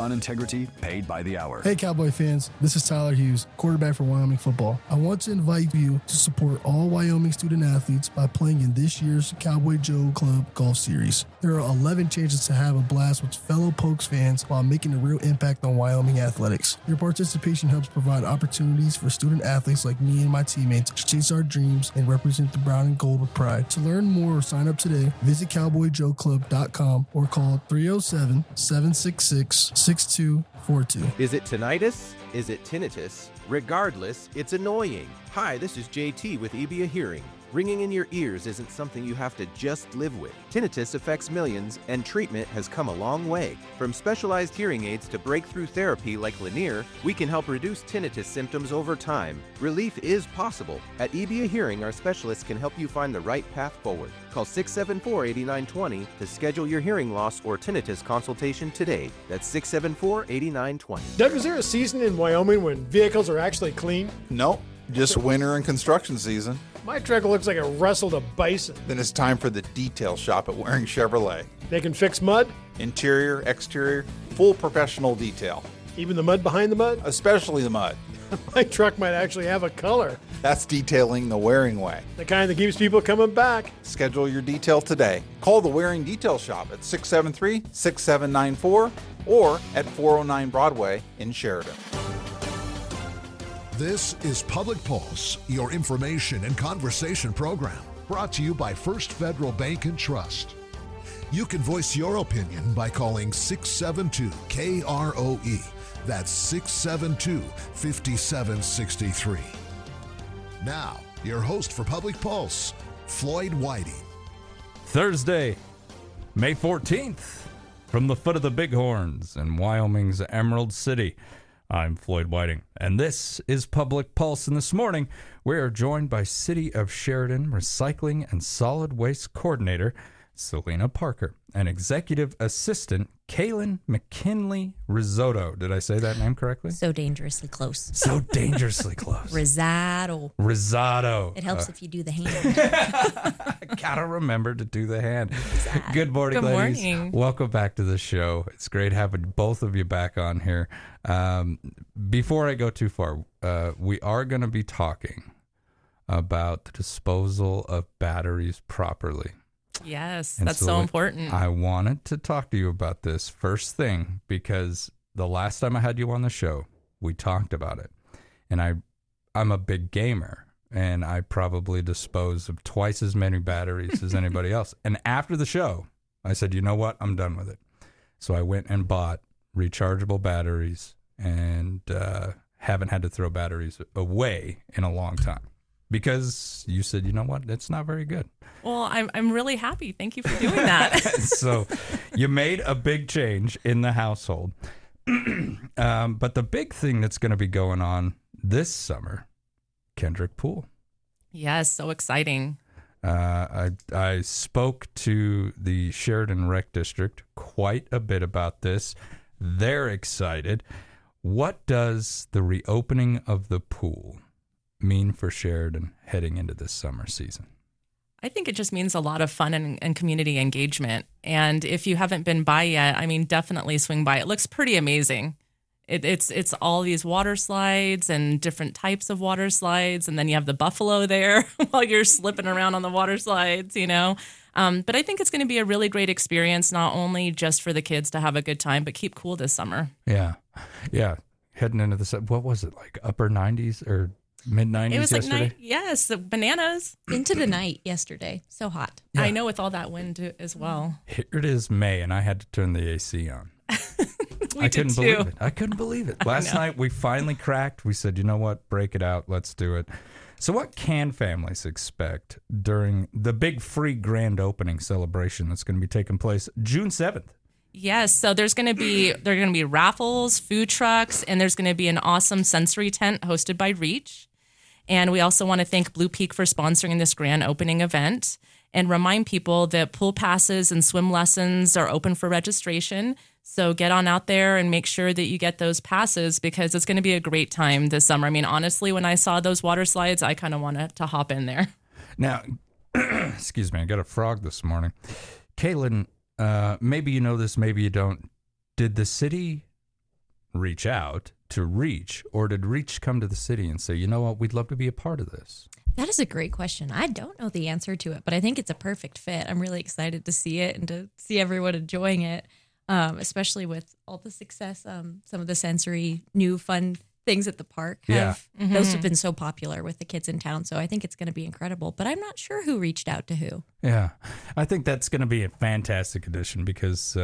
on integrity, paid by the hour. Hey, Cowboy fans, this is Tyler Hughes, quarterback for Wyoming football. I want to invite you to support all Wyoming student athletes by playing in this year's Cowboy Joe Club Golf Series. There are 11 chances to have a blast with fellow Pokes fans while making a real impact on Wyoming athletics. Your participation helps provide opportunities for student athletes like me and my teammates to chase our dreams and represent the brown and gold with pride. To learn more or sign up today, visit cowboyjoeclub.com or call 307-766-6242. Is it tinnitus? Is it tinnitus? Regardless, it's annoying. Hi, this is JT with EBIA Hearing. Ringing in your ears isn't something you have to just live with. Tinnitus affects millions, and treatment has come a long way. From specialized hearing aids to breakthrough therapy like Lanier, we can help reduce tinnitus symptoms over time. Relief is possible. At EBIA Hearing, our specialists can help you find the right path forward. Call 674-8920 to schedule your hearing loss or tinnitus consultation today. That's 674-8920. Doug, is there a season in Wyoming when vehicles are actually clean? Nope, just winter and construction season. My truck looks like it wrestled a bison. Then it's time for the detail shop at Waring Chevrolet. They can fix mud? Interior, exterior, full professional detail. Even the mud behind the mud? Especially the mud. My truck might actually have a color. That's detailing the Waring way. The kind that keeps people coming back. Schedule your detail today. Call the Waring Detail Shop at 673-6794 or at 409 Broadway in Sheridan. This is Public Pulse, your information and conversation program, brought to you by First Federal Bank and Trust. You can voice your opinion by calling 672-KROE. That's 672-5763. Now, your host for Public Pulse, Floyd Whiting. Thursday, May 14th, from the foot of the Bighorns in Wyoming's Emerald City. I'm Floyd Whiting, and this is Public Pulse. And this morning, we are joined by City of Sheridan Recycling and Solid Waste Coordinator Selena Parker and Executive Assistant Kaylin McKinley Risotto. Did I say that name correctly? So dangerously close. So dangerously close. Risotto. Risotto. It helps if you do the hand. Gotta remember to do the hand. Exactly. Good morning, Good ladies. morning. Welcome back to the show. It's great having both of you back on here. Before I go too far, we are going to be talking about the disposal of batteries properly. Yes, And that's so I- important. I wanted to talk to you about this first thing because the last time I had you on the show, we talked about it. And I'm a big gamer, and I probably dispose of twice as many batteries as anybody else. And after the show, I said, you know what? I'm done with it. So I went and bought rechargeable batteries and haven't had to throw batteries away in a long time. Because you said, you know what, it's not very good. Well, I'm really happy. Thank you for doing that. So you made a big change in the household. But the big thing that's going to be going on this summer, Kendrick Pool. Yes, so exciting. I spoke to the Sheridan Rec District quite a bit about this. They're excited. What does the reopening of the pool mean for Sheridan heading into this summer season? I think it just means a lot of fun and community engagement. And if you haven't been by yet, I mean, definitely swing by. It looks pretty amazing. It's all these water slides and different types of water slides. And then you have the buffalo there while you're slipping around on the water slides, you know. But I think it's going to be a really great experience, not only just for the kids to have a good time, but keep cool this summer. Yeah. Heading into the, what was it, like upper 90s or mid-90s It was yesterday? like yes, the bananas. Into the night yesterday. So hot. Yeah. I know, with all that wind as well. Here it is May, and I had to turn the AC on. We did believe it. I couldn't believe it. Last night we finally cracked. We said, you know what? Break it out. Let's do it. So what can families expect during the big free grand opening celebration that's going to be taking place June 7th? Yes, so there are going to be raffles, food trucks, and there's going to be an awesome sensory tent hosted by Reach. And we also want to thank Blue Peak for sponsoring this grand opening event and remind people that pool passes and swim lessons are open for registration. So get on out there and make sure that you get those passes because it's going to be a great time this summer. I mean, honestly, when I saw those water slides, I kind of wanted to hop in there. Now, excuse me, I got a frog this morning. Kaylin, maybe you know this, maybe you don't. Did the city reach out to Reach, or did Reach come to the city and say, you know what, we'd love to be a part of this? That is a great question. I don't know the answer to it, but I think it's a perfect fit. I'm really excited to see it and to see everyone enjoying it, especially with all the success. Some of the sensory new fun things at the park those have been so popular with the kids in town. So I think it's going to be incredible, but I'm not sure who reached out to who. Yeah, I think that's going to be a fantastic addition because,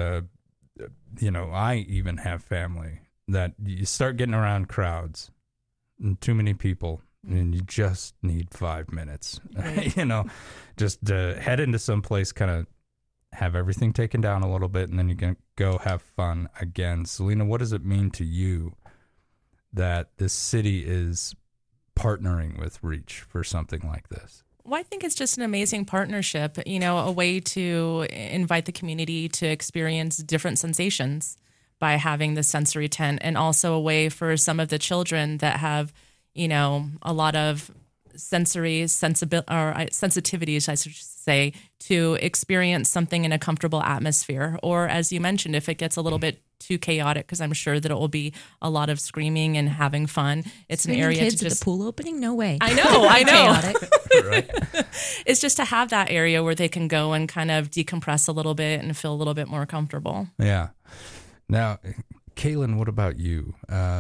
I even have family that you start getting around crowds and too many people and you just need 5 minutes, just head into some place, kind of have everything taken down a little bit, and then you can go have fun again. Selena, what does it mean to you that this city is partnering with Reach for something like this? Well, I think it's just an amazing partnership, a way to invite the community to experience different sensations by having the sensory tent, and also a way for some of the children that have, a lot of sensitivities, I should say, to experience something in a comfortable atmosphere. Or as you mentioned, if it gets a little bit too chaotic, because I'm sure that it will be a lot of screaming and having fun. It's Screaming an area kids to just at the pool opening? No way. I know. Chaotic. Right. It's just to have that area where they can go and kind of decompress a little bit and feel a little bit more comfortable. Yeah. Now, Kaylin, what about you?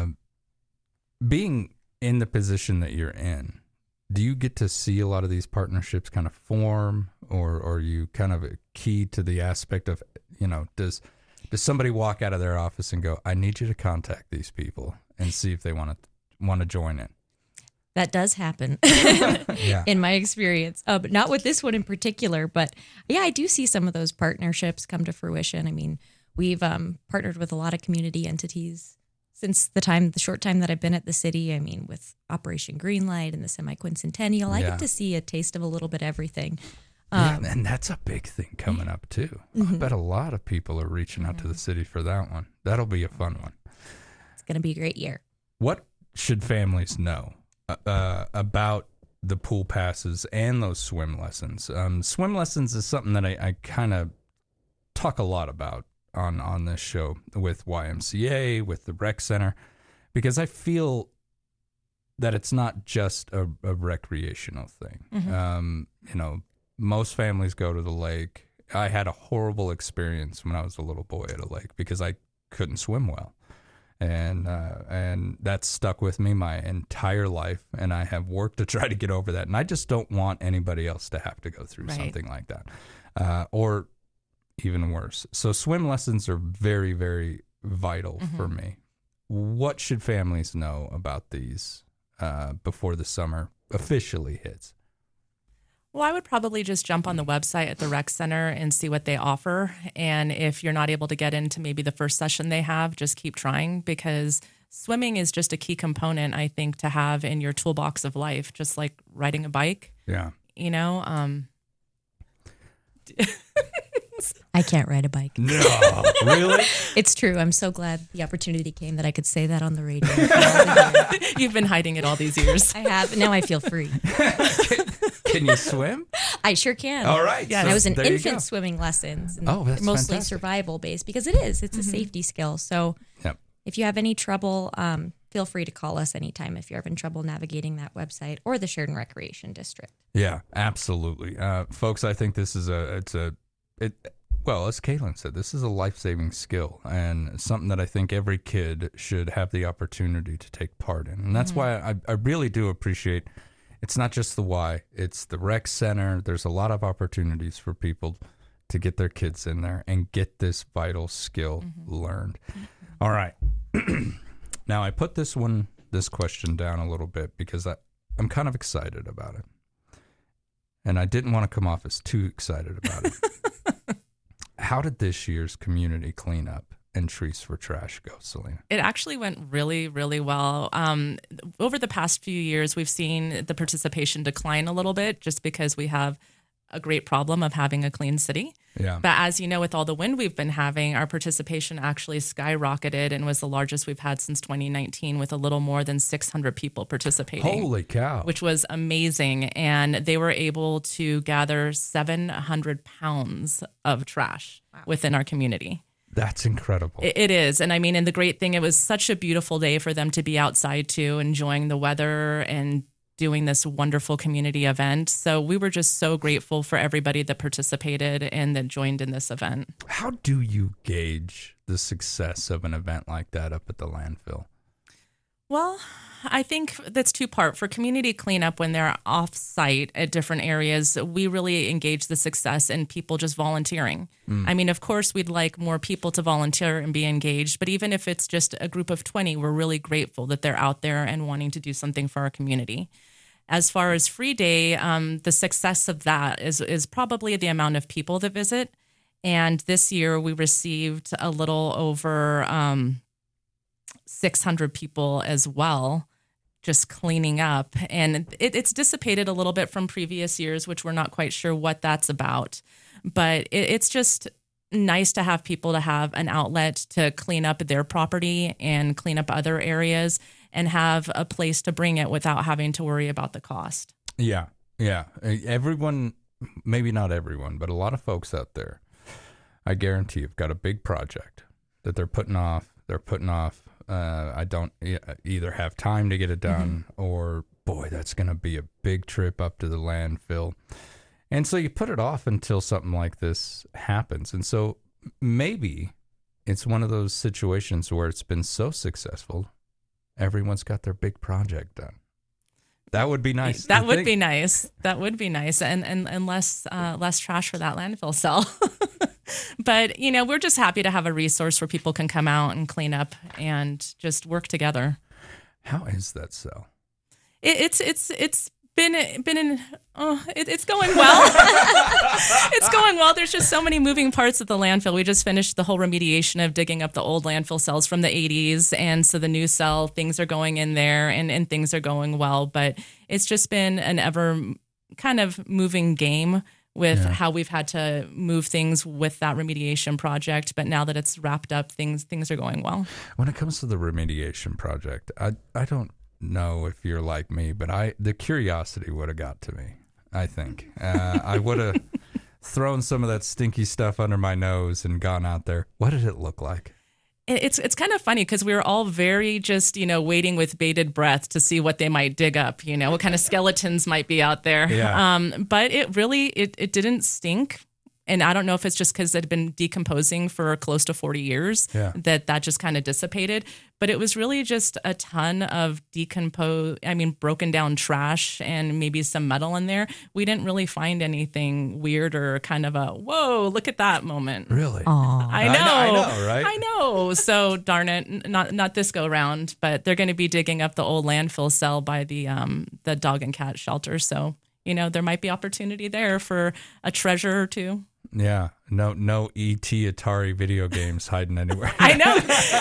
Being in the position that you're in, do you get to see a lot of these partnerships kind of form, or are you kind of key to the aspect of, does somebody walk out of their office and go, I need you to contact these people and see if they want to join in? That does happen Yeah. in my experience, but not with this one in particular. But yeah, I do see some of those partnerships come to fruition. I mean, we've partnered with a lot of community entities since the short time that I've been at the city. I mean, with Operation Greenlight and the Semi-Quincentennial, I get to see a taste of a little bit of everything. And that's a big thing coming up too. I bet a lot of people are reaching out to the city for that one. That'll be a fun one. It's going to be a great year. What should families know about the pool passes and those swim lessons? Swim lessons is something that I kind of talk a lot about on this show with YMCA, with the rec center, because I feel that it's not just a recreational thing. Most families go to the lake. I had a horrible experience when I was a little boy at a lake because I couldn't swim well. And that stuck with me my entire life, and I have worked to try to get over that. And I just don't want anybody else to have to go through something like that, or even worse. So swim lessons are very, very vital for me. What should families know about these before the summer officially hits? Well, I would probably just jump on the website at the rec center and see what they offer. And if you're not able to get into maybe the first session they have, just keep trying, because swimming is just a key component, I think, to have in your toolbox of life, just like riding a bike. Yeah. I can't ride a bike. No, really? It's true. I'm so glad the opportunity came that I could say that on the radio. You've been hiding it all these years. I have. Now I feel free. Can you swim? I sure can. All right. Yeah, So I was in there you infant go. swimming lessons. And That's mostly fantastic. survival based, because it's a safety skill. So Yep. if you have any trouble, feel free to call us anytime if you're having trouble navigating that website or the Sheridan Recreation District. Yeah, absolutely. Folks, I think this is well, as Kaylin said, this is a life-saving skill and something that I think every kid should have the opportunity to take part in. And that's why I really do appreciate, it's not just the Y, it's the rec center. There's a lot of opportunities for people to get their kids in there and get this vital skill learned. All right. Now, I put this question down a little bit because I'm kind of excited about it. And I didn't want to come off as too excited about it. How did this year's community cleanup and Trees for Trash go, Selena? It actually went really, really well. Over the past few years, we've seen the participation decline a little bit just because we have a great problem of having a clean city. Yeah. But as you know, with all the wind we've been having, our participation actually skyrocketed and was the largest we've had since 2019, with a little more than 600 people participating. Holy cow. Which was amazing. And they were able to gather 700 pounds of trash within our community. That's incredible. It is. And I mean, and the great thing, it was such a beautiful day for them to be outside too, enjoying the weather and doing this wonderful community event. So we were just so grateful for everybody that participated and that joined in this event. How do you gauge the success of an event like that up at the landfill? Well, I think that's two-part. For community cleanup, when they're off-site at different areas, we really engage the success in people just volunteering. I mean, of course, we'd like more people to volunteer and be engaged, but even if it's just a group of 20, we're really grateful that they're out there and wanting to do something for our community. As far as Free Day, the success of that is probably the amount of people that visit. And this year, we received a little over 600 people as well, just cleaning up. And it's dissipated a little bit from previous years, which we're not quite sure what that's about. But it's just nice to have people to have an outlet to clean up their property and clean up other areas and have a place to bring it without having to worry about the cost. Yeah. Everyone, maybe not everyone, but a lot of folks out there, I guarantee you've got a big project that they're putting off. I don't either have time to get it done or, boy, that's going to be a big trip up to the landfill. And so you put it off until something like this happens. And so maybe it's one of those situations where it's been so successful, everyone's got their big project done. That would be nice. That would be nice. That would be nice. And less trash for that landfill cell. But, you know, we're just happy to have a resource where people can come out and clean up and just work together. How is that cell? It's been it's going well. It's going well. There's just so many moving parts at the landfill. We just finished the whole remediation of digging up the old landfill cells from the 80s. And so the new cell, things are going in there and things are going well. But it's just been an ever kind of moving game with how we've had to move things with that remediation project. But now that it's wrapped up, things are going well. When it comes to the remediation project, I don't know if you're like me, but the curiosity would have got to me, I think. I would have thrown some of that stinky stuff under my nose and gone out there. What did it look like? It's kind of funny because we were all very just, waiting with bated breath to see what they might dig up, what kind of skeletons might be out there. Yeah. But it really, it didn't stink. And I don't know if it's just because it had been decomposing for close to 40 years that just kind of dissipated. But it was really just a ton of broken down trash and maybe some metal in there. We didn't really find anything weird or kind of a, whoa, look at that moment. Really? I know, right? I know. So darn it, not this go round, but they're going to be digging up the old landfill cell by the dog and cat shelter. So, there might be opportunity there for a treasure or two. Yeah, no E.T. Atari video games hiding anywhere. I know.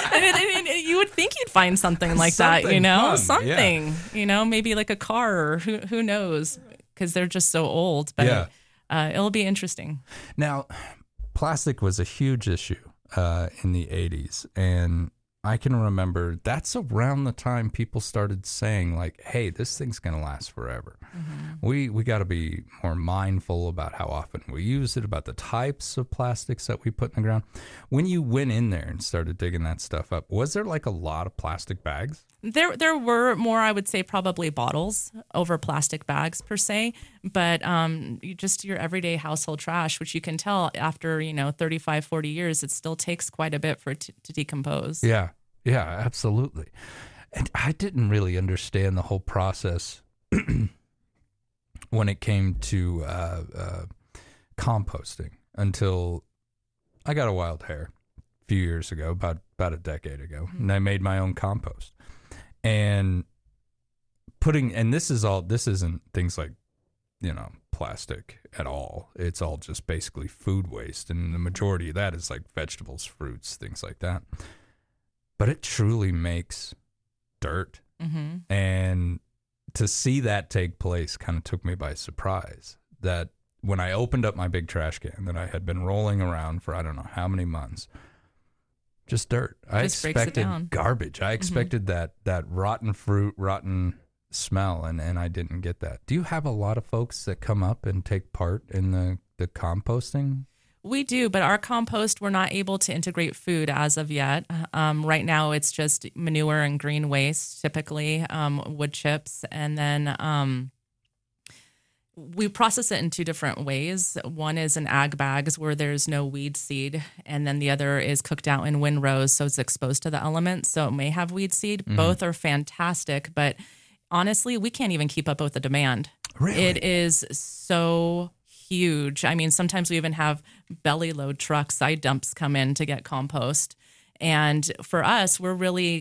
I mean, you would think you'd find something like that, fun. something, maybe like a car or who knows, because they're just so old. But it'll be interesting. Now, plastic was a huge issue in the 80s, and I can remember that's around the time people started saying, like, hey, this thing's going to last forever. Mm-hmm. We got to be more mindful about how often we use it, about the types of plastics that we put in the ground. When you went in there and started digging that stuff up, was there like a lot of plastic bags? There were more, I would say, probably bottles over plastic bags per se, but just your everyday household trash, which you can tell after, 35, 40 years, it still takes quite a bit for it to decompose. Yeah, absolutely. And I didn't really understand the whole process when it came to composting until I got a wild hair a few years ago, about a decade ago, and I made my own compost. And this isn't things like, plastic at all. It's all just basically food waste. And the majority of that is like vegetables, fruits, things like that. But it truly makes dirt. Mm-hmm. And to see that take place kind of took me by surprise. That when I opened up my big trash can that I had been rolling around for I don't know how many months, just dirt. I expected garbage. I expected that rotten fruit, rotten smell, and I didn't get that. Do you have a lot of folks that come up and take part in the composting? We do, but our compost, we're not able to integrate food as of yet. Right now, it's just manure and green waste, typically wood chips. And then we process it in two different ways. One is in ag bags where there's no weed seed. And then the other is cooked out in windrows, so it's exposed to the elements. So it may have weed seed. Mm-hmm. Both are fantastic, but honestly, we can't even keep up with the demand. Really? It is so huge. I mean, sometimes we even have belly load trucks, side dumps come in to get compost. And for us, we're really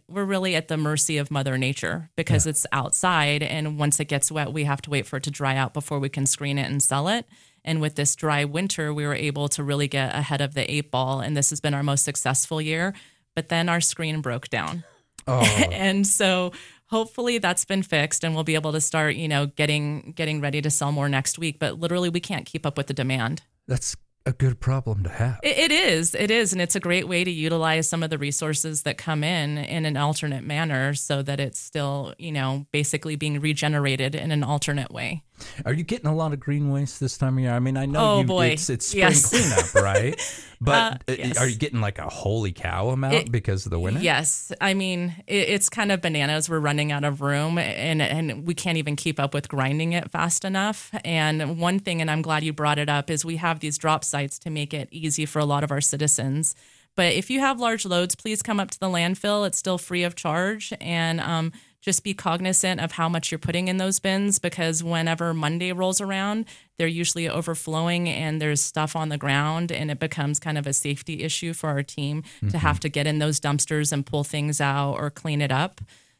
at the mercy of Mother Nature because it's outside. And once it gets wet, we have to wait for it to dry out before we can screen it and sell it. And with this dry winter, we were able to really get ahead of the 8 ball. And this has been our most successful year. But then our screen broke down. Oh. And so hopefully that's been fixed and we'll be able to start, getting ready to sell more next week. But literally we can't keep up with the demand. That's a good problem to have. It is. And it's a great way to utilize some of the resources that come in an alternate manner so that it's still, basically being regenerated in an alternate way. Are you getting a lot of green waste this time of year? I mean, I know it's spring cleanup, right? But yes. Are you getting like a holy cow amount because of the winter? Yes. I mean, it's kind of bananas. We're running out of room and we can't even keep up with grinding it fast enough. And one thing, and I'm glad you brought it up, is we have these drop sites to make it easy for a lot of our citizens. But if you have large loads, please come up to the landfill. It's still free of charge. And just be cognizant of how much you're putting in those bins because whenever Monday rolls around, they're usually overflowing and there's stuff on the ground and it becomes kind of a safety issue for our team to have to get in those dumpsters and pull things out or clean it up.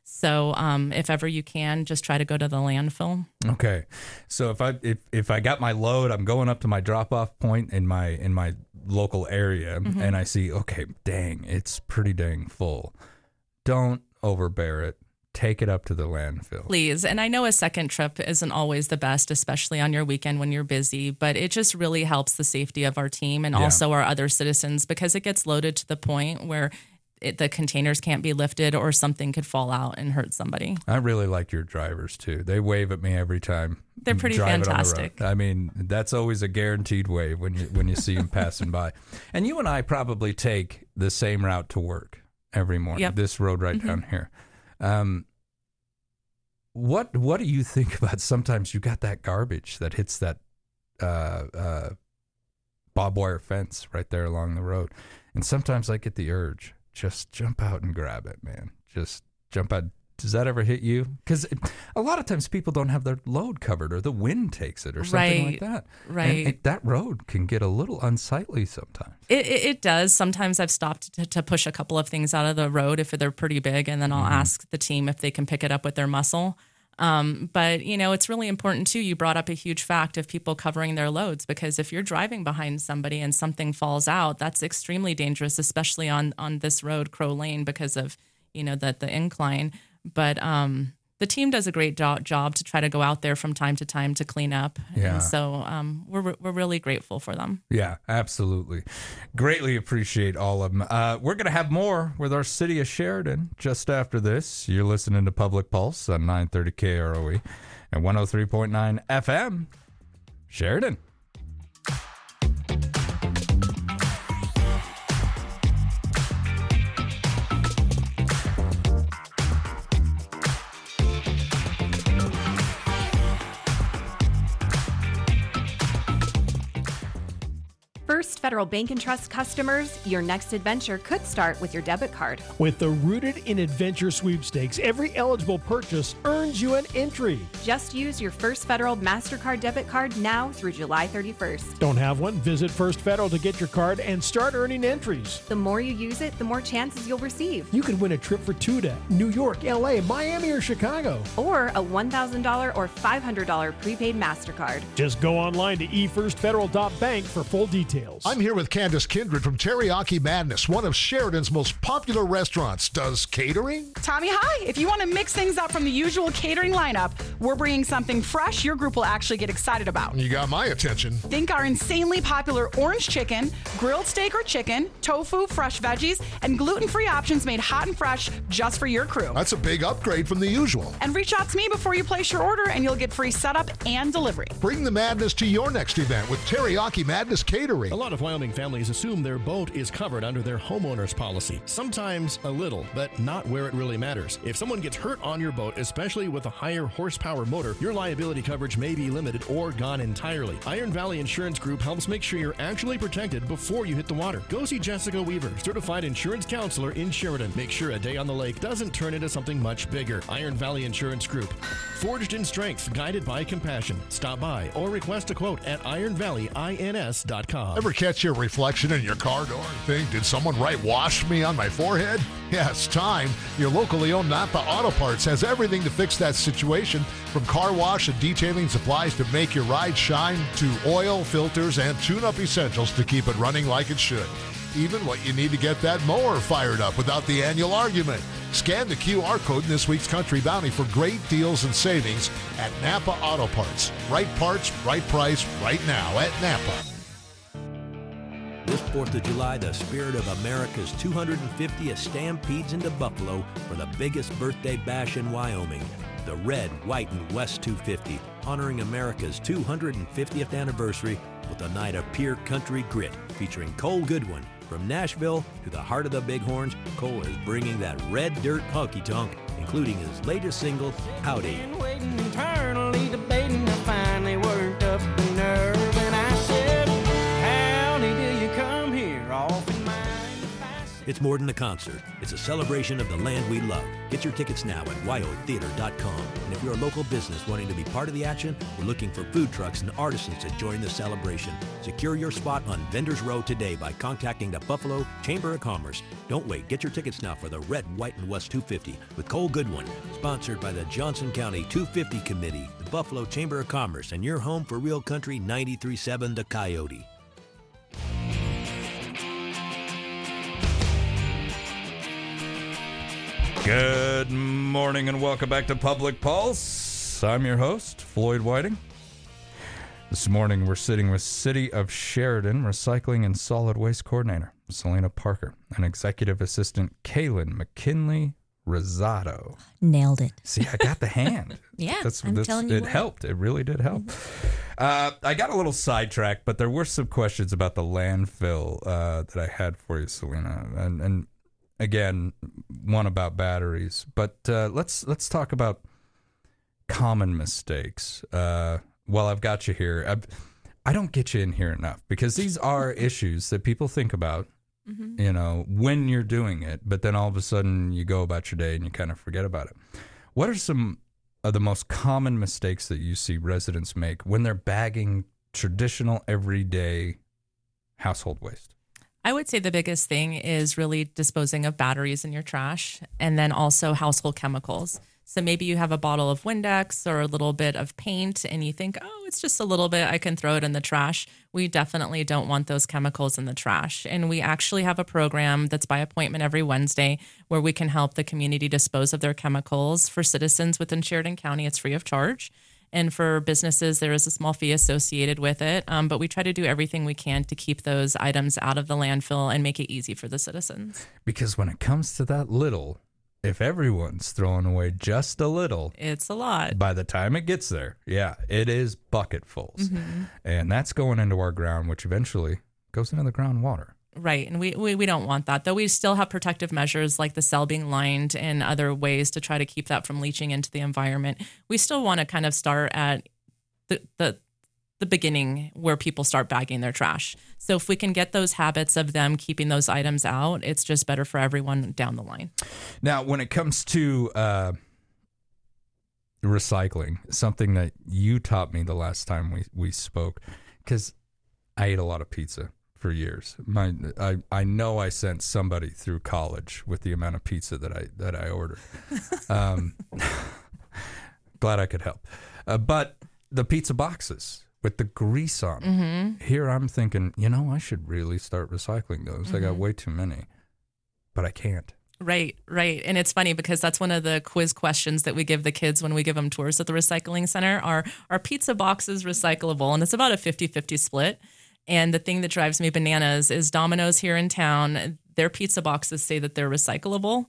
So if ever you can, just try to go to the landfill. Okay. So if I got my load, I'm going up to my drop-off point in my local area and I see, okay, dang, it's pretty dang full. Don't overbear it. Take it up to the landfill. Please. And I know a second trip isn't always the best, especially on your weekend when you're busy, but it just really helps the safety of our team and also our other citizens because it gets loaded to the point where the containers can't be lifted or something could fall out and hurt somebody. I really like your drivers too. They wave at me every time. They're pretty fantastic. I mean, that's always a guaranteed wave when you see them passing by. And you and I probably take the same route to work every morning. Yep. This road right down here. What do you think about sometimes you got that garbage that hits that barbed wire fence right there along the road, and sometimes I get the urge just jump out and grab it, man. Just jump out. Does that ever hit you? Because a lot of times people don't have their load covered or the wind takes it or something like that. Right. And that road can get a little unsightly sometimes. It does. Sometimes I've stopped to push a couple of things out of the road if they're pretty big, and then I'll ask the team if they can pick it up with their muscle. But, it's really important, too. You brought up a huge fact of people covering their loads, because if you're driving behind somebody and something falls out, that's extremely dangerous, especially on this road, Crow Lane, because of, the incline. But the team does a great job to try to go out there from time to time to clean up. Yeah. And so we're really grateful for them. Yeah, absolutely. Greatly appreciate all of them. We're going to have more with our City of Sheridan just after this. You're listening to Public Pulse on 930 KROE and 103.9 FM. Sheridan. First Federal Bank and Trust customers, your next adventure could start with your debit card. With the Rooted in Adventure sweepstakes, every eligible purchase earns you an entry. Just use your First Federal MasterCard debit card now through July 31st. Don't have one? Visit First Federal to get your card and start earning entries. The more you use it, the more chances you'll receive. You could win a trip for two to New York, LA, Miami, or Chicago. Or a $1,000 or $500 prepaid MasterCard. Just go online to efirstfederal.bank for full details. I'm here with Candace Kindred from Teriyaki Madness, one of Sheridan's most popular restaurants. Does catering? Tommy, hi. If you want to mix things up from the usual catering lineup, we're bringing something fresh your group will actually get excited about. You got my attention. Think our insanely popular orange chicken, grilled steak or chicken, tofu, fresh veggies, and gluten-free options made hot and fresh just for your crew. That's a big upgrade from the usual. And reach out to me before you place your order and you'll get free setup and delivery. Bring the madness to your next event with Teriyaki Madness Catering. A lot of Wyoming families assume their boat is covered under their homeowner's policy. Sometimes a little, but not where it really matters. If someone gets hurt on your boat, especially with a higher horsepower motor, your liability coverage may be limited or gone entirely. Iron Valley Insurance Group helps make sure you're actually protected before you hit the water. Go see Jessica Weaver, certified insurance counselor in Sheridan. Make sure a day on the lake doesn't turn into something much bigger. Iron Valley Insurance Group. Forged in strength, guided by compassion. Stop by or request a quote at ironvalleyins.com. Ever catch your reflection in your car door and think, did someone write "wash me" on my forehead? Yes, time. Your locally owned Napa Auto Parts has everything to fix that situation, from car wash and detailing supplies to make your ride shine, to oil, filters, and tune-up essentials to keep it running like it should. Even what you need to get that mower fired up without the annual argument. Scan the QR code in this week's Country Bounty for great deals and savings at Napa Auto Parts. Right parts, right price, right now at Napa. This 4th of July, the spirit of America's 250th stampedes into Buffalo for the biggest birthday bash in Wyoming. The Red, White, and West 250, honoring America's 250th anniversary with a night of pure country grit, featuring Cole Goodwin. From Nashville to the heart of the Bighorns, Cole is bringing that red dirt honky-tonk, including his latest single, Howdy. Waiting internally, debating, I finally worked up the nerve, and I said, howdy, do you come here off in mine? It's more than a concert. It's a celebration of the land we love. Get your tickets now at wyotheater.com. And if you're a local business wanting to be part of the action, we're looking for food trucks and artisans to join the celebration. Secure your spot on Vendors Row today by contacting the Buffalo Chamber of Commerce. Don't wait. Get your tickets now for the Red, White, and West 250 with Cole Goodwin, sponsored by the Johnson County 250 Committee, the Buffalo Chamber of Commerce, and your home for Real Country 93.7 The Coyote. Good morning and welcome back to Public Pulse. I'm your host, Floyd Whiting. This morning we're sitting with City of Sheridan Recycling and Solid Waste Coordinator, Selena Parker, and Executive Assistant, Kaylin McKinley Rosado. Nailed it. See, I got the hand. Yeah, I'm telling you it helped. It really did help. I got a little sidetracked, but there were some questions about the landfill that I had for you, Selena, and again, one about batteries, but let's talk about common mistakes. While I've got you here, I don't get you in here enough because these are issues that people think about, you know, when you're doing it, but then all of a sudden you go about your day and you kind of forget about it. What are some of the most common mistakes that you see residents make when they're bagging traditional, everyday household waste? I would say the biggest thing is really disposing of batteries in your trash, and then also household chemicals. So maybe you have a bottle of Windex or a little bit of paint and you think, oh, it's just a little bit, I can throw it in the trash. We definitely don't want those chemicals in the trash. And we actually have a program that's by appointment every Wednesday where we can help the community dispose of their chemicals. For citizens within Sheridan County, it's free of charge. And for businesses, there is a small fee associated with it. But we try to do everything we can to keep those items out of the landfill and make it easy for the citizens. Because when it comes to that little, if everyone's throwing away just a little, it's a lot. By the time it gets there, yeah, it is bucketfuls. Mm-hmm. And that's going into our ground, which eventually goes into the groundwater. Right. And we don't want that, though we still have protective measures like the cell being lined and other ways to try to keep that from leaching into the environment. We still want to kind of start at the beginning where people start bagging their trash. So if we can get those habits of them keeping those items out, it's just better for everyone down the line. Now, when it comes to recycling, something that you taught me the last time we spoke, because I ate a lot of pizza for years. I know I sent somebody through college with the amount of pizza that I ordered. Glad I could help. But the pizza boxes, with the grease on them. Mm-hmm. Here I'm thinking, you know, I should really start recycling those. I got Mhm. way too many, but I can't. Right. And it's funny because that's one of the quiz questions that we give the kids when we give them tours at the recycling center are pizza boxes recyclable? And it's about a 50-50 split. And the thing that drives me bananas is Domino's here in town, their pizza boxes say that they're recyclable.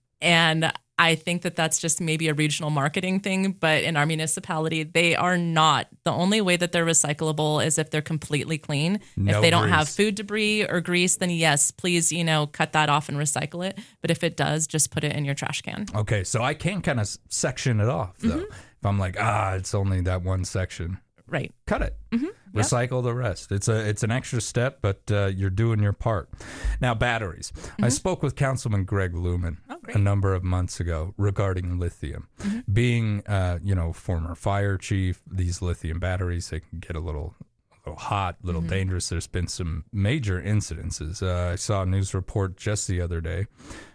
And I think that that's just maybe a regional marketing thing, but in our municipality, they are not. The only way that they're recyclable is if they're completely clean. No if they don't have grease. food debris or grease, then yes, please, cut that off and recycle it. But if it does, just put it in your trash can. Okay, so I can kind of section it off, though. If I'm like, it's only that one section. Right. Cut it. Mm-hmm. Recycle the rest. It's an extra step, but you're doing your part. Now, batteries. I spoke with Councilman Greg Lumen a number of months ago regarding lithium. Being, former fire chief, these lithium batteries, they can get a little hot, a little dangerous. There's been some major incidences. I saw a news report just the other day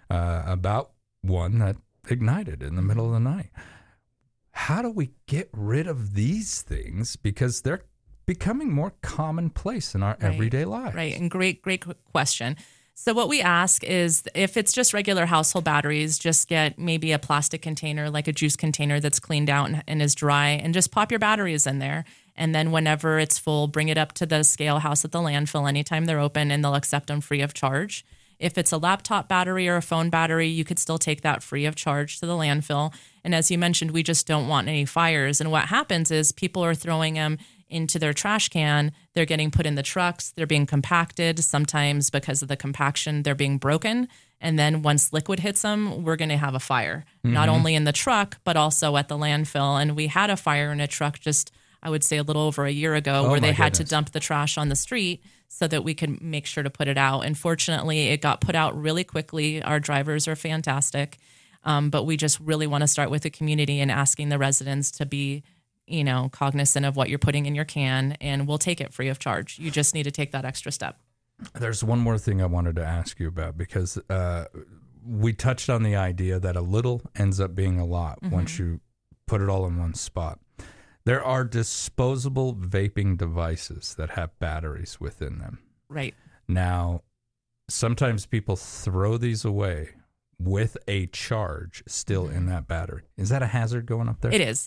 about one that ignited in the middle of the night. How do we get rid of these things? Because they're becoming more commonplace in our everyday lives. Right. And great question. So what we ask is if it's just regular household batteries, just get maybe a plastic container, like a juice container that's cleaned out and is dry, and just pop your batteries in there. And then whenever it's full, bring it up to the scale house at the landfill anytime they're open, and they'll accept them free of charge. If it's a laptop battery or a phone battery, you could still take that free of charge to the landfill. And as you mentioned, we just don't want any fires. And what happens is people are throwing them into their trash can. They're getting put in the trucks. They're being compacted. Sometimes because of the compaction, they're being broken. And then once liquid hits them, we're going to have a fire, not only in the truck, but also at the landfill. And we had a fire in a truck just, I would say, a little over a year ago where they had to dump the trash on the street so that we could make sure to put it out. And fortunately, it got put out really quickly. Our drivers are fantastic. But we just really want to start with the community and asking the residents to be, cognizant of what you're putting in your can, and we'll take it free of charge. You just need to take that extra step. There's one more thing I wanted to ask you about, because we touched on the idea that a little ends up being a lot once you put it all in one spot. There are disposable vaping devices that have batteries within them. Right. Now, sometimes people throw these away with a charge still in that battery. Is that a hazard going up there? It is.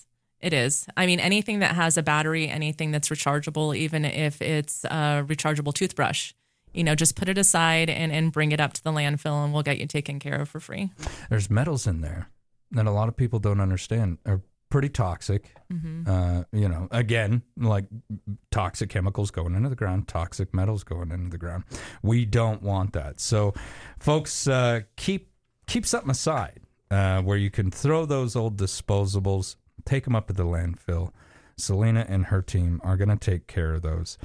I mean, anything that has a battery, anything that's rechargeable, even if it's a rechargeable toothbrush, just put it aside and bring it up to the landfill, and we'll get you taken care of for free. There's metals in there that a lot of people don't understand are pretty toxic. Again, like toxic chemicals going into the ground, toxic metals going into the ground. We don't want that. So, folks, keep something aside where you can throw those old disposables, take them up to the landfill. Selena and her team are going to take care of those.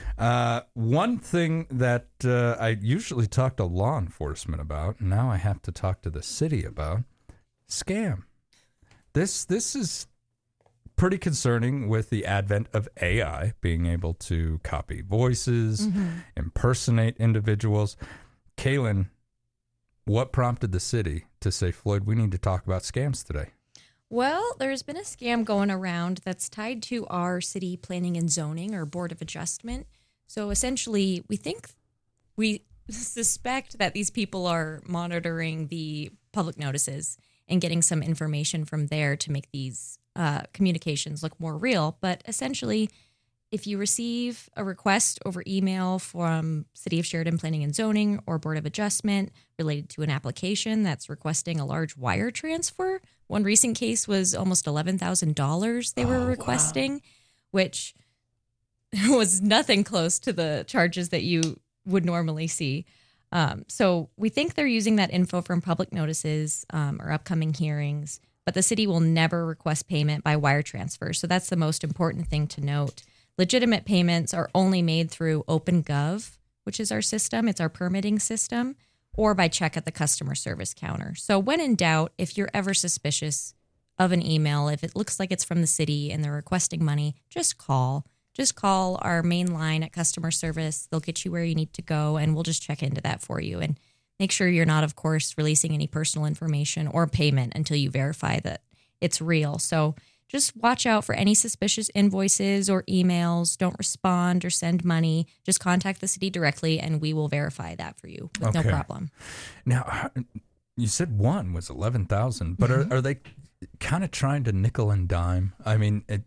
One thing that I usually talk to law enforcement about, now I have to talk to the city about, scam. This is pretty concerning with the advent of AI being able to copy voices, impersonate individuals. Kaylin, what prompted the city to say, Floyd, we need to talk about scams today? Well, there's been a scam going around that's tied to our city planning and zoning, or Board of Adjustment. So essentially, we suspect that these people are monitoring the public notices and getting some information from there to make these communications look more real. But essentially, if you receive a request over email from City of Sheridan Planning and Zoning or Board of Adjustment related to an application that's requesting a large wire transfer, one recent case was almost $11,000 they were requesting, which was nothing close to the charges that you would normally see. So we think they're using that info from public notices or upcoming hearings, but the city will never request payment by wire transfer. So that's the most important thing to note. Legitimate payments are only made through OpenGov, which is our system. It's our permitting system, or by check at the customer service counter. So when in doubt, if you're ever suspicious of an email, if it looks like it's from the city and they're requesting money, just call. Just call our main line at customer service. They'll get you where you need to go, and we'll just check into that for you. And make sure you're not, of course, releasing any personal information or payment until you verify that it's real. So just watch out for any suspicious invoices or emails. Don't respond or send money. Just contact the city directly, and we will verify that for you with no problem. Now, you said one was 11,000, but are they kind of trying to nickel and dime? I mean, it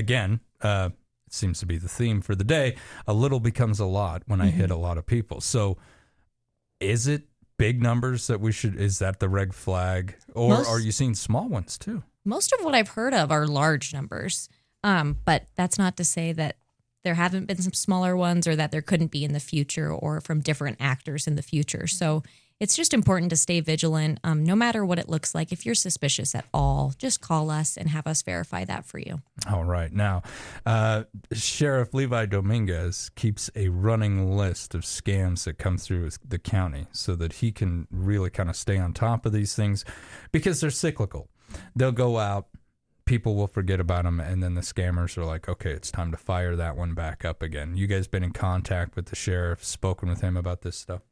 seems to be the theme for the day. A little becomes a lot when I hit a lot of people. So is it big numbers that is that the red flag? Or are you seeing small ones too? Most of what I've heard of are large numbers. But that's not to say that there haven't been some smaller ones or that there couldn't be in the future or from different actors in the future. So it's just important to stay vigilant. No matter what it looks like, if you're suspicious at all, just call us and have us verify that for you. All right. Now, Sheriff Levi Dominguez keeps a running list of scams that come through the county so that he can really kind of stay on top of these things because they're cyclical. They'll go out, people will forget about them, and then the scammers are like, okay, it's time to fire that one back up again. You guys been in contact with the sheriff, spoken with him about this stuff?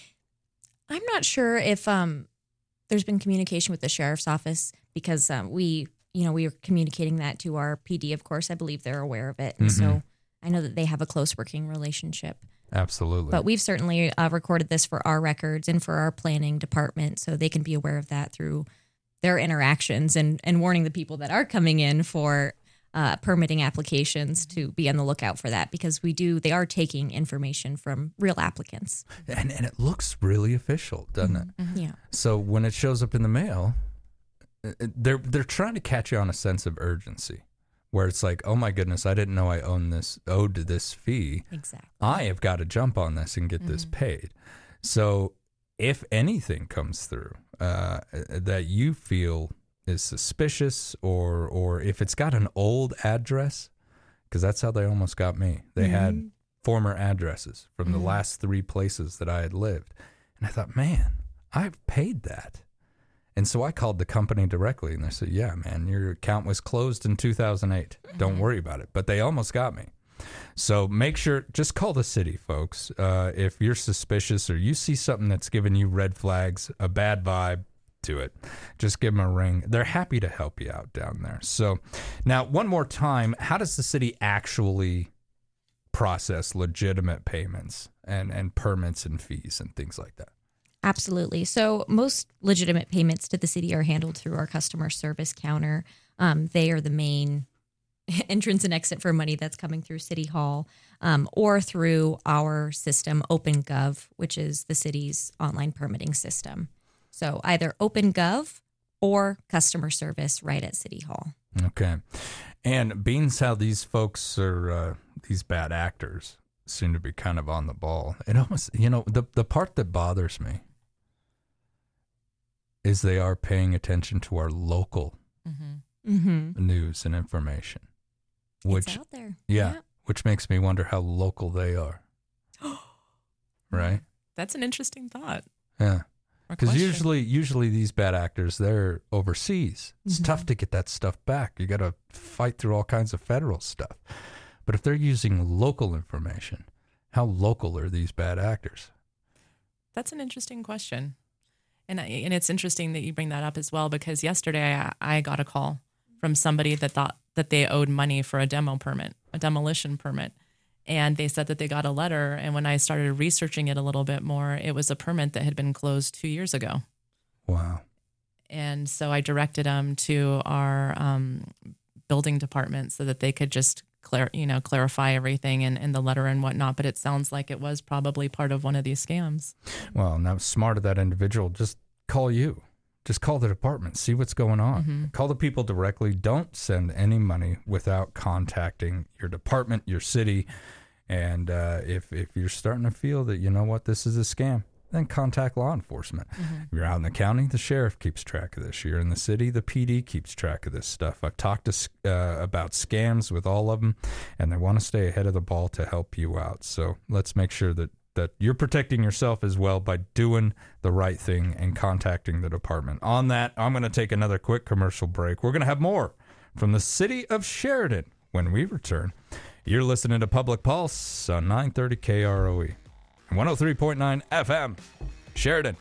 I'm not sure if there's been communication with the sheriff's office because we are communicating that to our PD, of course. I believe they're aware of it. And so I know that they have a close working relationship. Absolutely. But we've certainly recorded this for our records and for our planning department so they can be aware of that through their interactions and warning the people that are coming in for permitting applications to be on the lookout for that because they are taking information from real applicants. And it looks really official, doesn't it? Yeah. So when it shows up in the mail, they're trying to catch you on a sense of urgency where it's like, oh my goodness, I didn't know I owed this fee. Exactly. I have got to jump on this and get this paid. So if anything comes through that you feel is suspicious or if it's got an old address, because that's how they almost got me. They had former addresses from the last 3 places that I had lived. And I thought, man, I've paid that. And so I called the company directly and they said, yeah, man, your account was closed in 2008. Don't worry about it. But they almost got me. So make sure, just call the city, folks. If you're suspicious or you see something that's giving you red flags, a bad vibe, to it. Just give them a ring. They're happy to help you out down there. So now, one more time, how does the city actually process legitimate payments and permits and fees and things like that? Absolutely. So most legitimate payments to the city are handled through our customer service counter. They are the main entrance and exit for money that's coming through City Hall or through our system, OpenGov, which is the city's online permitting system. So either OpenGov or customer service right at City Hall. Okay. And being how these folks are, these bad actors seem to be kind of on the ball. It almost, the part that bothers me is they are paying attention to our local news and information. Which, it's out there. Yeah. Which makes me wonder how local they are. Right? That's an interesting thought. Yeah. Because usually these bad actors, they're overseas. It's tough to get that stuff back. You got to fight through all kinds of federal stuff. But if they're using local information, how local are these bad actors? That's an interesting question. And it's interesting that you bring that up as well, because yesterday I got a call from somebody that thought that they owed money for a demolition permit. And they said that they got a letter, and when I started researching it a little bit more, it was a permit that had been closed 2 years ago. Wow. And so I directed them to our building department so that they could just clarify everything in the letter and whatnot. But it sounds like it was probably part of one of these scams. Well, now smart of that individual, just call you. Just call the department, see what's going on. Call the people directly. Don't send any money without contacting your department, your city. And if you're starting to feel that, you know what, this is a scam, then contact law enforcement. If you're out in the county, the sheriff keeps track of this. You're in the city, the PD keeps track of this stuff. I've talked about scams with all of them, and they want to stay ahead of the ball to help you out. So let's make sure that you're protecting yourself as well by doing the right thing and contacting the department. On that, I'm going to take another quick commercial break. We're going to have more from the city of Sheridan when we return. You're listening to Public Pulse on 930 KROE and 103.9 FM, Sheridan.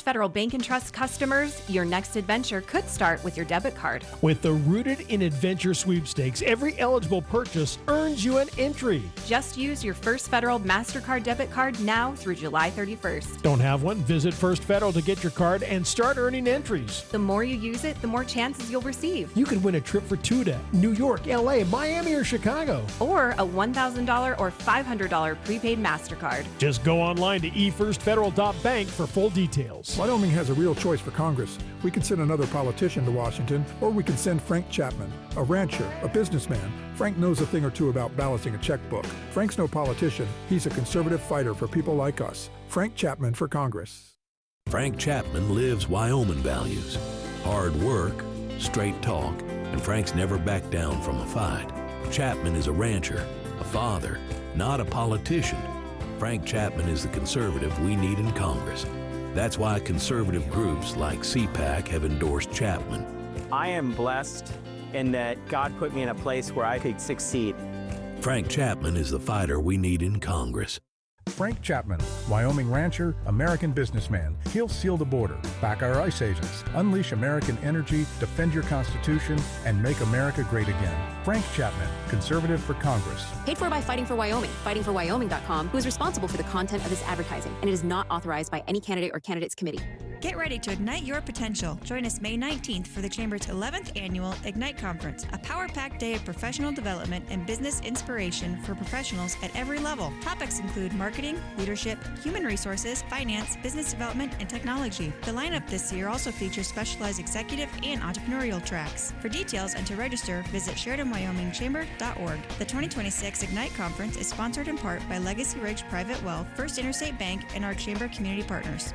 Federal Bank and Trust customers, your next adventure could start with your debit card. With the Rooted in Adventure sweepstakes, every eligible purchase earns you an entry. Just use your First Federal MasterCard debit card now through July 31st. Don't have one? Visit First Federal to get your card and start earning entries. The more you use it, the more chances you'll receive. You could win a trip for two to New York, LA, Miami, or Chicago. Or a $1,000 or $500 prepaid MasterCard. Just go online to efirstfederal.bank for full details. Wyoming has a real choice for Congress. We can send another politician to Washington, or we can send Frank Chapman, a rancher, a businessman. Frank knows a thing or two about balancing a checkbook. Frank's no politician. He's a conservative fighter for people like us. Frank Chapman for Congress. Frank Chapman lives Wyoming values. Hard work, straight talk, and Frank's never backed down from a fight. Chapman is a rancher, a father, not a politician. Frank Chapman is the conservative we need in Congress. That's why conservative groups like CPAC have endorsed Chapman. I am blessed in that God put me in a place where I could succeed. Frank Chapman is the fighter we need in Congress. Frank Chapman, Wyoming rancher, American businessman. He'll seal the border, back our ICE agents, unleash American energy, defend your Constitution, and make America great again. Frank Chapman, conservative for Congress. Paid for by Fighting for Wyoming, fightingforwyoming.com, who is responsible for the content of this advertising, and it is not authorized by any candidate or candidates committee. Get ready to ignite your potential. Join us May 19th for the Chamber's 11th Annual Ignite Conference, a power-packed day of professional development and business inspiration for professionals at every level. Topics include marketing, leadership, human resources, finance, business development, and technology. The lineup this year also features specialized executive and entrepreneurial tracks. For details and to register, visit SheridanWyomingChamber.org. The 2026 Ignite Conference is sponsored in part by Legacy Ridge Private Wealth, First Interstate Bank, and our Chamber community partners.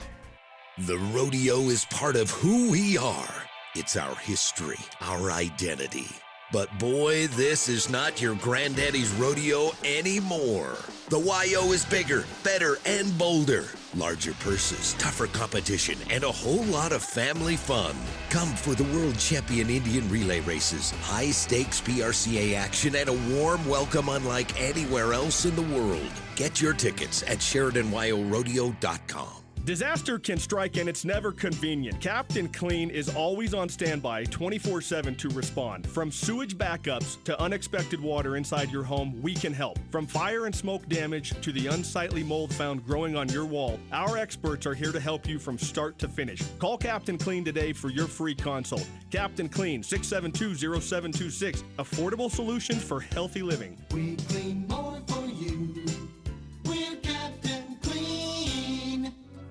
The rodeo is part of who we are. It's our history, our identity. But boy, this is not your granddaddy's rodeo anymore. The YO is bigger, better, and bolder. Larger purses, tougher competition, and a whole lot of family fun. Come for the World Champion Indian Relay races, high-stakes PRCA action, and a warm welcome unlike anywhere else in the world. Get your tickets at SheridanWyoRodeo.com. Disaster can strike and it's never convenient. Captain Clean is always on standby 24/7 to respond. From sewage backups to unexpected water inside your home, we can help. From fire and smoke damage to the unsightly mold found growing on your wall, our experts are here to help you from start to finish. Call Captain Clean today for your free consult. Captain Clean, 672-0726. Affordable solutions for healthy living. We clean more for you. We're Captain Clean.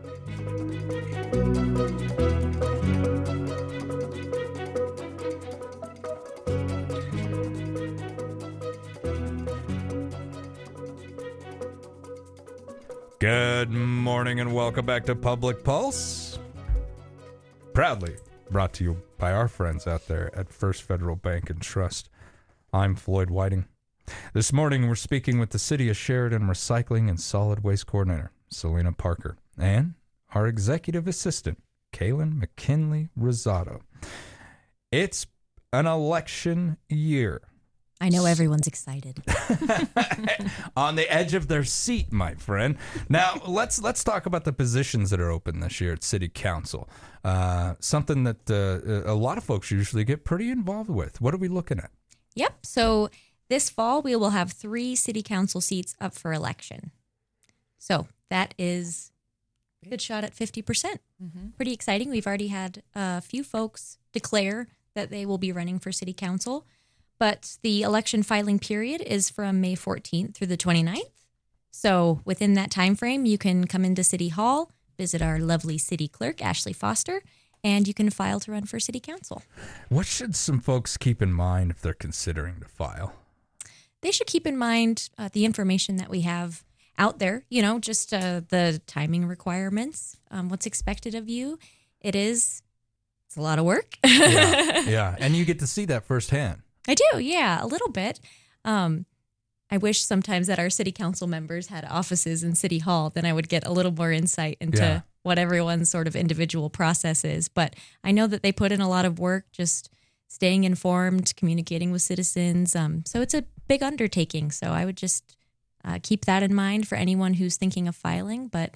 Good morning and welcome back to Public Pulse. Proudly brought to you by our friends out there at First Federal Bank and Trust. I'm Floyd Whiting. This morning we're speaking with the City of Sheridan Recycling and Solid Waste Coordinator, Selena Parker, and our Executive Assistant, Kaylin McKinley Rosado. It's an election year. I know everyone's excited. On the edge of their seat, my friend. Now, let's talk about the positions that are open this year at City Council. Something that a lot of folks usually get pretty involved with. What are we looking at? Yep. So this fall, we will have 3 City Council seats up for election. So that is a good shot at 50%. Mm-hmm. Pretty exciting. We've already had a few folks declare that they will be running for City Council. But the election filing period is from May 14th through the 29th. So within that time frame, you can come into City Hall, visit our lovely city clerk, Ashley Foster, and you can file to run for City Council. What should some folks keep in mind if they're considering to file? They should keep in mind the information that we have out there, just the timing requirements, what's expected of you. It's a lot of work. Yeah, and you get to see that firsthand. I do, yeah, a little bit. I wish sometimes that our city council members had offices in City Hall, then I would get a little more insight into what everyone's sort of individual process is. But I know that they put in a lot of work just staying informed, communicating with citizens. So it's a big undertaking. So I would just keep that in mind for anyone who's thinking of filing. But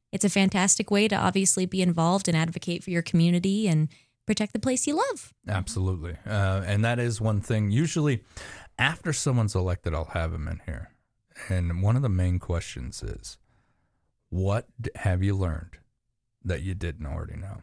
it's a fantastic way to obviously be involved and advocate for your community and protect the place you love. Absolutely. And that is one thing. Usually after someone's elected, I'll have them in here. And one of the main questions is, what have you learned that you didn't already know?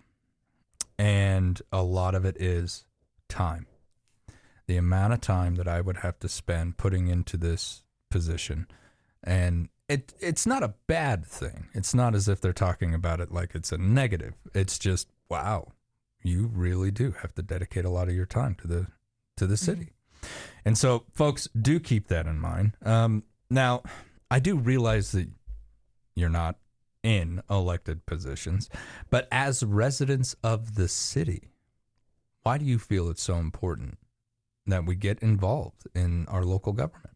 And a lot of it is time. The amount of time that I would have to spend putting into this position. And it's not a bad thing. It's not as if they're talking about it like it's a negative. It's just, wow, you really do have to dedicate a lot of your time to the city. And so, folks, do keep that in mind. Now, I do realize that you're not in elected positions, but as residents of the city, why do you feel it's so important that we get involved in our local government?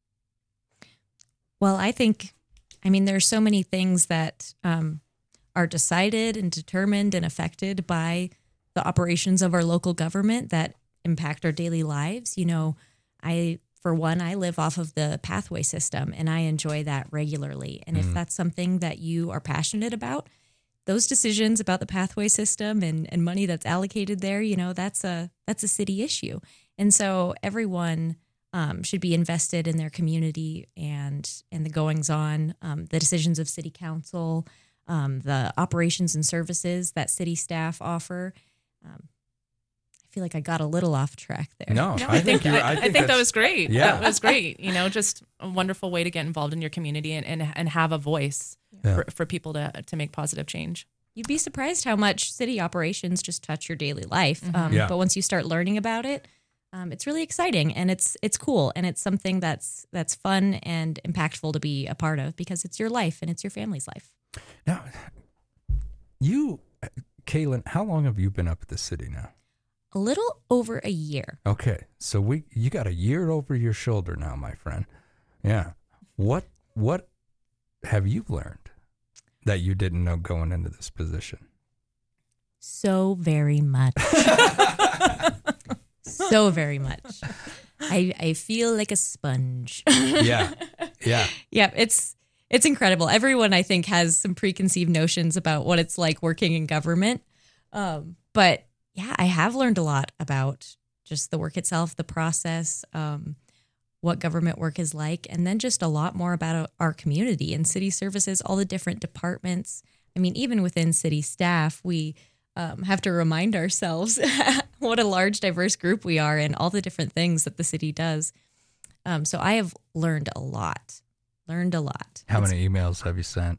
Well, there's so many things that are decided and determined and affected by the operations of our local government that impact our daily lives. You know, for one, I live off of the pathway system, and I enjoy that regularly. And if that's something that you are passionate about, those decisions about the pathway system and money that's allocated there, you know, that's a city issue. And so everyone should be invested in their community and the goings-on, the decisions of city council, the operations and services that city staff offer. I feel like I got a little off track there. No, I think that was great. Yeah. That was great. You know, just a wonderful way to get involved in your community and have a voice for people to make positive change. You'd be surprised how much city operations just touch your daily life. Mm-hmm. But once you start learning about it, it's really exciting and it's cool. And it's something that's fun and impactful to be a part of because it's your life and it's your family's life. Now, you, Kaylin, how long have you been up at the city now? A little over a year. Okay, so you got a year over your shoulder now, my friend. Yeah. What have you learned that you didn't know going into this position? So very much. So very much. I feel like a sponge. Yeah. Yeah. Yeah, it's incredible. Everyone, I think, has some preconceived notions about what it's like working in government. But yeah, I have learned a lot about just the work itself, the process, what government work is like, and then just a lot more about our community and city services, all the different departments. I mean, even within city staff, we have to remind ourselves what a large, diverse group we are and all the different things that the city does. So I have learned a lot. How many emails have you sent?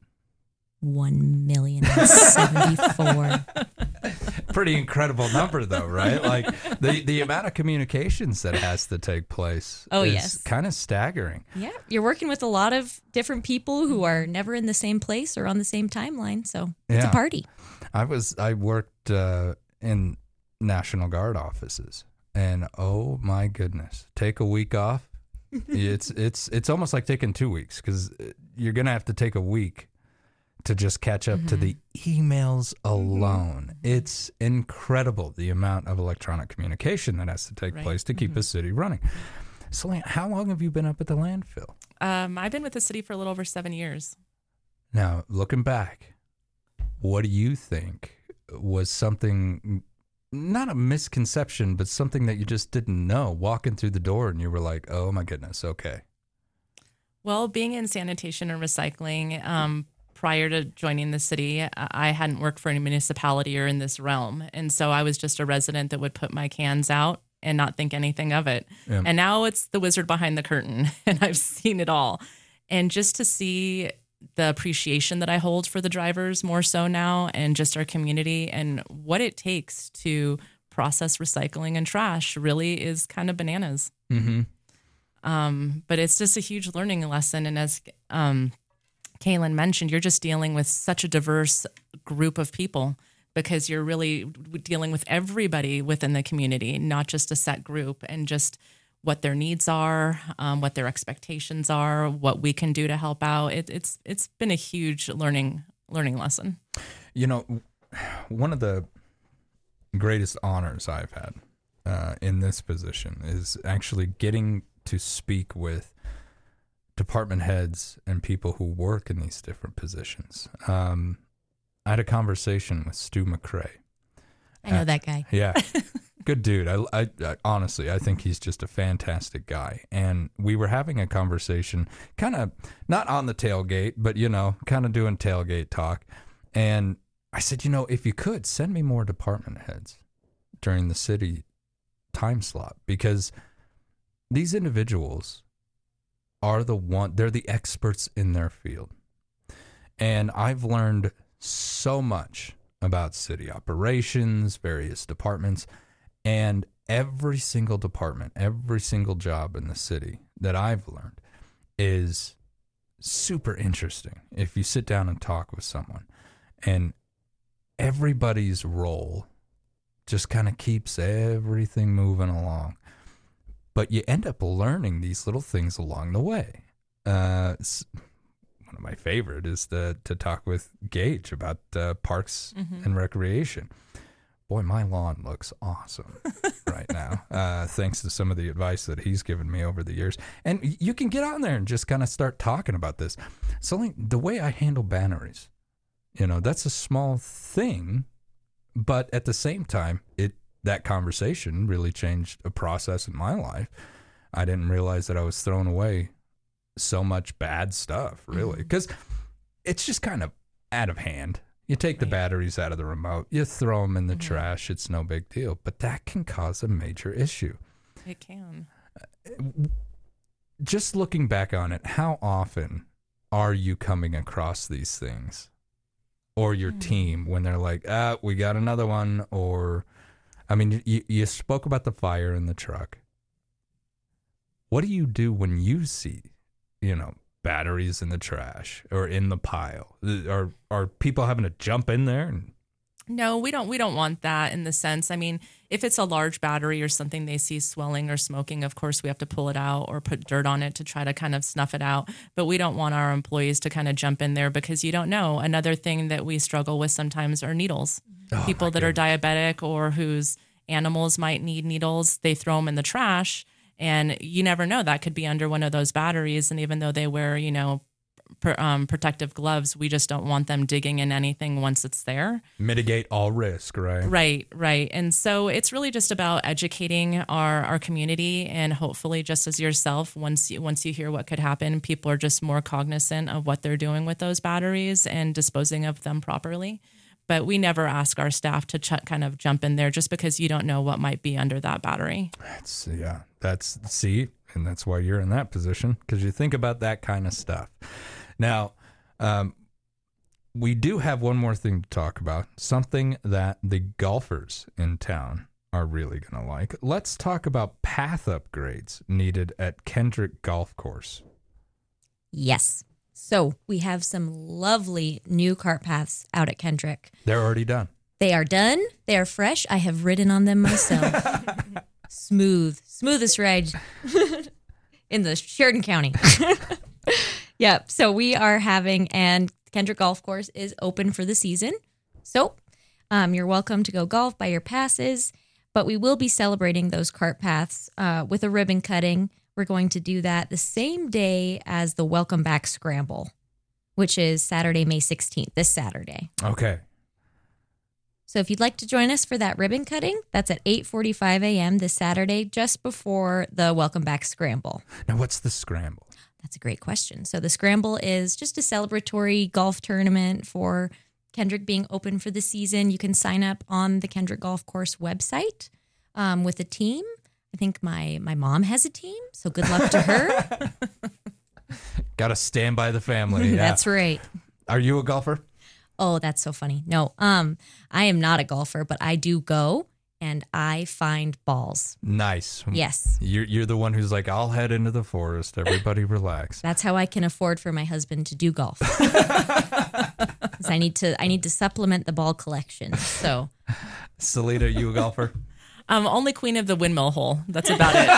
1,074,000. Pretty incredible number, though, right? Like the amount of communications that has to take place is kind of staggering. Yeah, you're working with a lot of different people who are never in the same place or on the same timeline, so it's a party. I worked in National Guard offices, and oh my goodness, take a week off. It's almost like taking 2 weeks because you're gonna have to take a week to just catch up to the emails alone. It's incredible the amount of electronic communication that has to take place to keep a city running. Selena, how long have you been up at the landfill? I've been with the city for a little over 7 years. Now, looking back, what do you think was something, not a misconception, but something that you just didn't know, walking through the door and you were like, oh my goodness, okay. Well, being in sanitation and recycling, prior to joining the city, I hadn't worked for any municipality or in this realm. And so I was just a resident that would put my cans out and not think anything of it. Yeah. And now it's the wizard behind the curtain, and I've seen it all. And just to see the appreciation that I hold for the drivers more so now and just our community and what it takes to process recycling and trash really is kind of bananas. Mm-hmm. But it's just a huge learning lesson. And as Kaylin mentioned, you're just dealing with such a diverse group of people because you're really dealing with everybody within the community, not just a set group, and just what their needs are, what their expectations are, what we can do to help out. It's been a huge learning lesson. You know, one of the greatest honors I've had in this position is actually getting to speak with department heads and people who work in these different positions. I had a conversation with Stu McCrae. I know that guy. Yeah. Good dude. I honestly, I think he's just a fantastic guy. And we were having a conversation, kind of not on the tailgate, but, kind of doing tailgate talk. And I said, if you could, send me more department heads during the city time slot, because these individuals are they're the experts in their field. And I've learned so much about city operations, various departments, and every single department, every single job in the city that I've learned is super interesting if you sit down and talk with someone. And everybody's role just kind of keeps everything moving along. But you end up learning these little things along the way. One of my favorite is to talk with Gage about parks and recreation. Boy, my lawn looks awesome right now, thanks to some of the advice that he's given me over the years. And you can get on there and just kind of start talking about this. So the way I handle batteries, that's a small thing, but at the same time, that conversation really changed a process in my life. I didn't realize that I was throwing away so much bad stuff, really, because it's just kind of out of hand. You take the batteries out of the remote, you throw them in the trash, it's no big deal, but that can cause a major issue. It can. Just looking back on it, how often are you coming across these things, or your team, when they're like, we got another one? Or, you spoke about the fire in the truck. What do you do when you see batteries in the trash or in the pile? Are people having to jump in there? No, we don't want that in the sense. If it's a large battery or something they see swelling or smoking, of course we have to pull it out or put dirt on it to try to kind of snuff it out. But we don't want our employees to kind of jump in there, because you don't know. Another thing that we struggle with sometimes are needles. People that are diabetic or whose animals might need needles, they throw them in the trash. And you never know, that could be under one of those batteries. And even though they wear, protective gloves, we just don't want them digging in anything once it's there. Mitigate all risk, right? Right. And so it's really just about educating our community, and hopefully, just as yourself, once you hear what could happen, people are just more cognizant of what they're doing with those batteries and disposing of them properly. But we never ask our staff to kind of jump in there, just because you don't know what might be under that battery. And that's why you're in that position, because you think about that kind of stuff. Now, we do have one more thing to talk about, something that the golfers in town are really going to like. Let's talk about path upgrades needed at Kendrick Golf Course. Yes. So we have some lovely new cart paths out at Kendrick. They're already done. They are done. They are fresh. I have ridden on them myself. Smoothest ride in the Sheridan County. Yep. So we are having, and Kendrick Golf Course is open for the season. So you're welcome to go golf, buy your passes, but we will be celebrating those cart paths with a ribbon cutting. We're going to do that the same day as the Welcome Back Scramble, which is Saturday, May 16th, this Saturday. Okay. So if you'd like to join us for that ribbon cutting, that's at 8:45 a.m. this Saturday, just before the Welcome Back Scramble. Now, what's the Scramble? That's a great question. So the Scramble is just a celebratory golf tournament for Kendrick being open for the season. You can sign up on the Kendrick Golf Course website with a team. I think my mom has a team, so good luck to her. Got to stand by the family. Yeah. That's right. Are you a golfer? Oh, that's so funny. No, I am not a golfer, but I do go and I find balls. Nice. Yes. You're the one who's like, I'll head into the forest. Everybody relax. That's how I can afford for my husband to do golf. 'Cause I need to supplement the ball collection. So, Salita, are you a golfer? Only queen of the windmill hole. That's about it.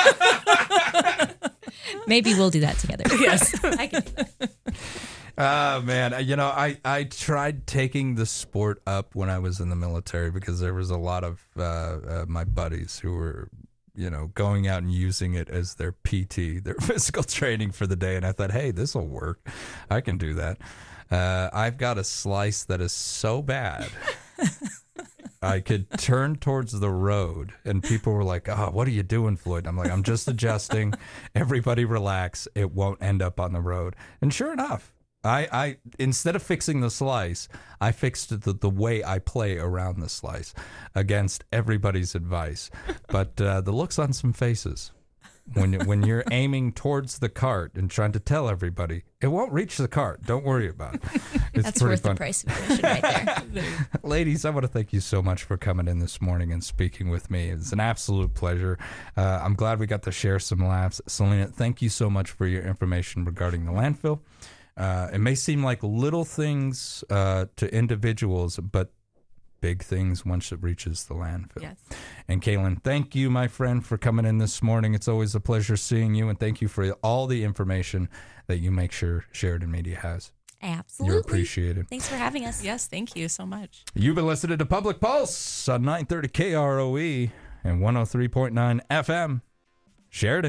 Maybe we'll do that together. Yes. I can do that. Oh, man. I tried taking the sport up when I was in the military, because there was a lot of my buddies who were going out and using it as their PT, their physical training for the day. And I thought, hey, this will work. I can do that. I've got a slice that is so bad. I could turn towards the road and people were like, oh, what are you doing, Floyd? I'm like, I'm just adjusting. Everybody relax. It won't end up on the road. And sure enough, I instead of fixing the slice, I fixed the way I play around the slice against everybody's advice. But the looks on some faces when you're aiming towards the cart and trying to tell everybody, it won't reach the cart. Don't worry about it. That's worth the price of admission right there. Ladies, I want to thank you so much for coming in this morning and speaking with me. It's an absolute pleasure. I'm glad we got to share some laughs. Selena, thank you so much for your information regarding the landfill. It may seem like little things to individuals, but big things once it reaches the landfill. Yes. And Kaylin, thank you, my friend, for coming in this morning. It's always a pleasure seeing you, and thank you for all the information that you make sure Sheridan Media has. Absolutely. You're appreciated. Thanks for having us. Yes, thank you so much. You've been listening to Public Pulse on 930 KROE and 103.9 FM, Sheridan.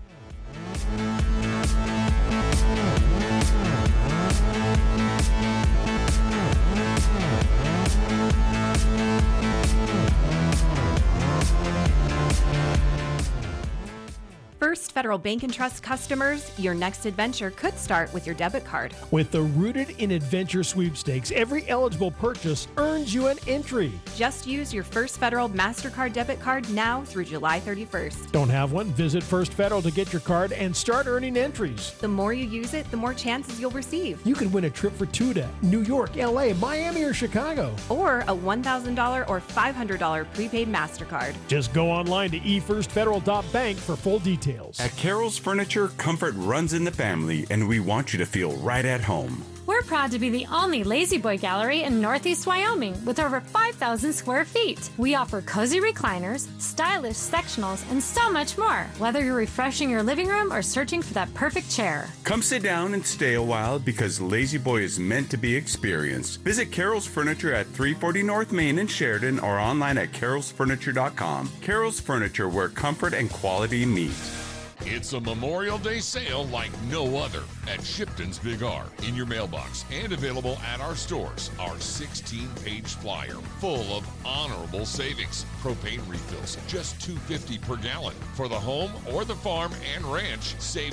First Federal Bank and Trust customers, your next adventure could start with your debit card. With the Rooted in Adventure sweepstakes, every eligible purchase earns you an entry. Just use your First Federal MasterCard debit card now through July 31st. Don't have one? Visit First Federal to get your card and start earning entries. The more you use it, the more chances you'll receive. You can win a trip for two to New York, LA, Miami, or Chicago. Or a $1,000 or $500 prepaid MasterCard. Just go online to efirstfederal.bank for full details. At Carol's Furniture, comfort runs in the family, and we want you to feel right at home. We're proud to be the only Lazy Boy gallery in Northeast Wyoming with over 5,000 square feet. We offer cozy recliners, stylish sectionals, and so much more, whether you're refreshing your living room or searching for that perfect chair. Come sit down and stay a while because Lazy Boy is meant to be experienced. Visit Carol's Furniture at 340 North Main in Sheridan or online at carolsfurniture.com. Carol's Furniture, where comfort and quality meet. It's a Memorial Day sale like no other at Shipton's Big R, in your mailbox and available at our stores. Our 16-page flyer full of honorable savings. Propane refills, just $2.50 per gallon. For the home or the farm and ranch, save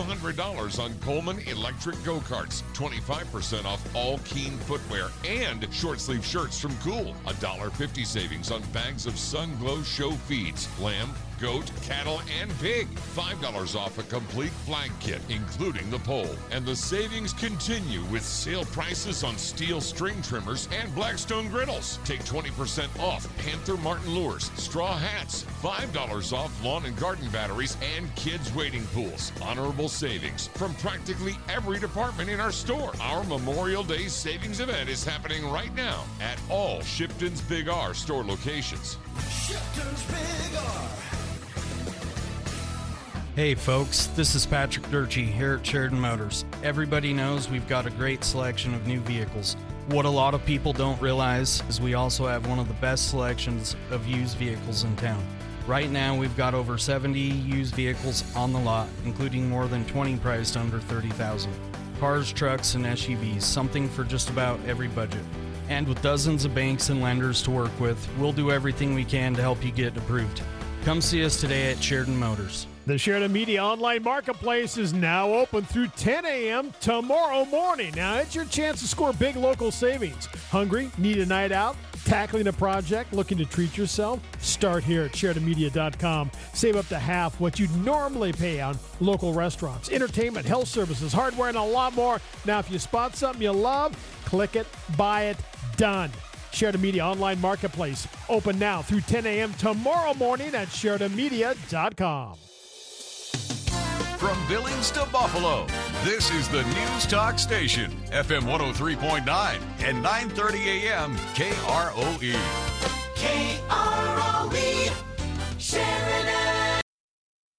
$200 on Coleman electric go-karts, 25% off all Keen footwear and short-sleeve shirts from Cool. $1.50 savings on bags of Sun Glow show feeds, lamb, goat, cattle, and pig. $5 off a complete flag kit, including the pole. And the savings continue with sale prices on steel string trimmers and Blackstone griddles. Take 20% off Panther Martin lures, straw hats, $5 off lawn and garden batteries, and kids' wading pools. Honorable savings from practically every department in our store. Our Memorial Day savings event is happening right now at all Shipton's Big R store locations. Shipton's Big R. Hey folks, this is Patrick Durchie here at Sheridan Motors. Everybody knows we've got a great selection of new vehicles. What a lot of people don't realize is we also have one of the best selections of used vehicles in town. Right now we've got over 70 used vehicles on the lot, including more than 20 priced under $30,000. Cars, trucks, and SUVs, something for just about every budget. And with dozens of banks and lenders to work with, we'll do everything we can to help you get approved. Come see us today at Sheridan Motors. The Sheridan Media Online Marketplace is now open through 10 a.m. tomorrow morning. Now, it's your chance to score big local savings. Hungry? Need a night out? Tackling a project? Looking to treat yourself? Start here at SheridanMedia.com. Save up to half what you'd normally pay on local restaurants, entertainment, health services, hardware, and a lot more. Now, if you spot something you love, click it, buy it, done. Sheridan Media Online Marketplace. Open now through 10 a.m. tomorrow morning at SheridanMedia.com. From Billings to Buffalo, this is the News Talk Station, FM 103.9 and 930 AM KROE. KROE.